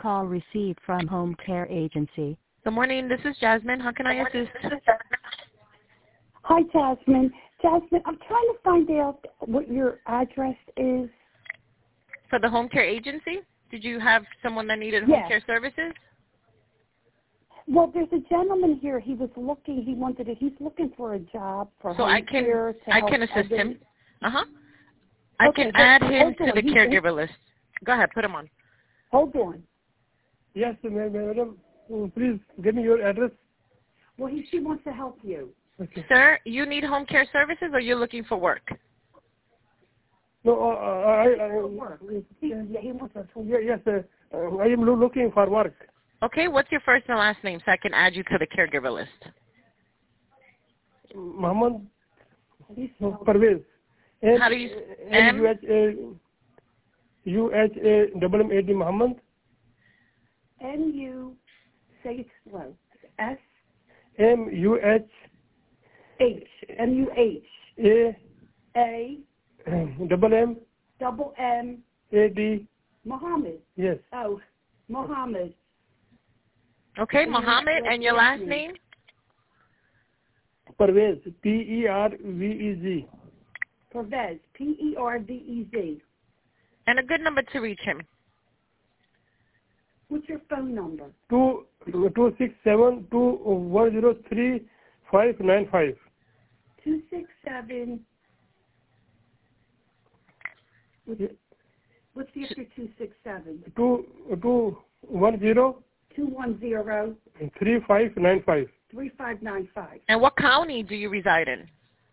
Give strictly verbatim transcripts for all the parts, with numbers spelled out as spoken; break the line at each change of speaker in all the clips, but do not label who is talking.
call received from Home Care Agency.
Good morning. This is Jasmine. How can I assist?
Hi, Jasmine. Jasmine, I'm trying to find out what your address is.
For the Home Care Agency? Did you have someone that needed
Yes.
home care services?
Well, there's a gentleman here. He was looking. He wanted to. He's looking for a job for
So
home
I can
care. To
I
help
can assist
others.
him. Uh huh. I
Okay,
can
but
add him
hold
to
on.
the
He-
caregiver list. Go ahead, put him on.
Hold on.
Yes, ma- madam. Mm, Please give me your address.
Well, he she wants to help you.
Okay.
Sir, you need home care services or you're looking for work?
No, uh, I, I,
For work. He, yeah, he wants to.
yeah, yes, uh, uh, I am loo- looking for work.
Okay, what's your first and last name so I can add you to the caregiver list?
Muhammad Parvez. M-
How do you
M U
M?
H A U H A double M A D Muhammad.
N U. Say it slow. S
M U H
H M U H
A
A
double M
double M
A D.
Muhammad.
Yes.
Oh, Muhammad.
Okay,
And
Mohammed,
your
and your
last
last
name?
name?
Parvez. P E R V E Z.
Pervez. P E R V E Z.
And a good number to reach him.
What's your phone number?
Two two six seven two one zero three five nine five.
Two six seven. What's the after two six seven?
Two two one zero
Two one zero
three five nine five.
three five nine five.
And what county do you reside in?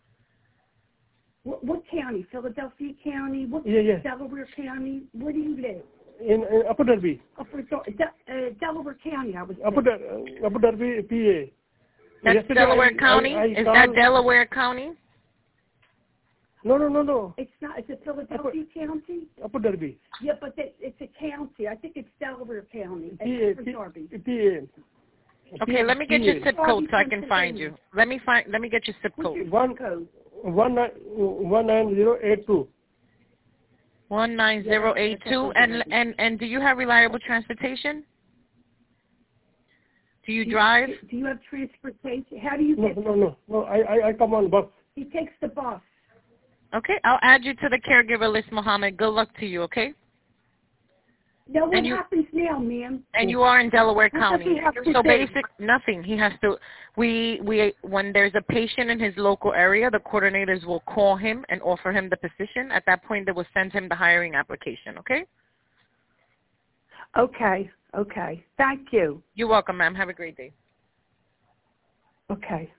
What, what county? Philadelphia County? What
Yeah, yeah.
Delaware County? Where do you live?
In, in Upper Derby.
Upper Do- De- uh, Delaware County. I was.
Upper, Der- uh, Upper Derby, P A.
That's
Yesterday
Delaware
I-
County?
I, I
Is
called,
that Delaware County?
No, no, no, no.
It's not. Is it Philadelphia County?
Upper Derby.
Yeah, but it, it's a county. I think it's Delaware County.
P A.
It's
P-
Darby.
P A.
Okay, let me get your zip code so I can find you. Let me find. Let me get your zip
What's
code.
your
One
zip code?
one nine one nine zero eight two.
One nine zero eight two. And and and do you have reliable transportation? Do you drive?
Do you have transportation? How do you
No,
get?
no, no, no. I, I, I come on bus.
He takes the bus.
Okay, I'll add you to the caregiver list, Mohammed. Good luck to you. Okay.
Now what
And you-
happens now, ma'am?
And you are in Delaware
What does
County.
he have to
So
do?
basic nothing. He has to we we when there's a patient in his local area, the coordinators will call him and offer him the position. At that point they will send him the hiring application, okay?
Okay, okay. Thank you.
You're welcome, ma'am. Have a great day.
Okay.